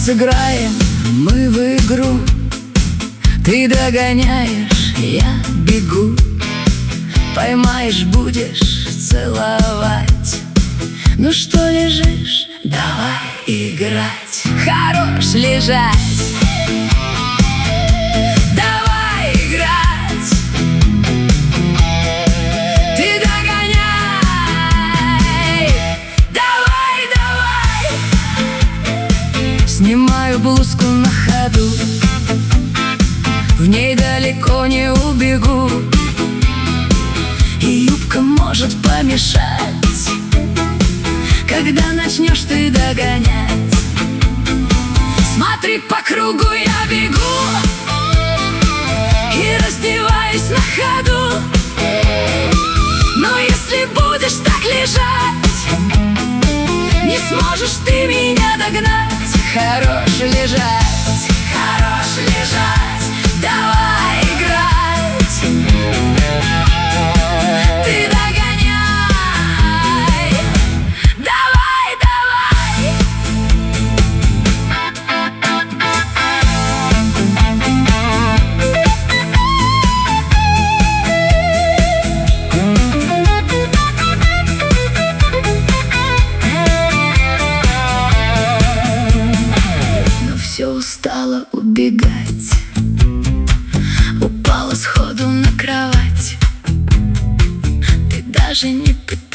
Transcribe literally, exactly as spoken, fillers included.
сыграем мы в игру. Ты догоняешь, я бегу. Поймаешь, будешь целовать. Ну что лежишь, давай играть. Хорош лежать. Давай играть. Ты догоняй. Давай, давай. Снимаю блузку на ходу. В ней далеко не убегу. И юбка может помешать, когда начнешь ты догонять. Смотри, по кругу я бегу и раздеваюсь на ходу. Но если будешь так лежать, не сможешь ты меня догнать. Хорош лежать, хорош лежать. Давай играть. Ты догоняй. Давай, давай. Но все устала убегать. Упала сходу на кровать. Ты даже не пыталась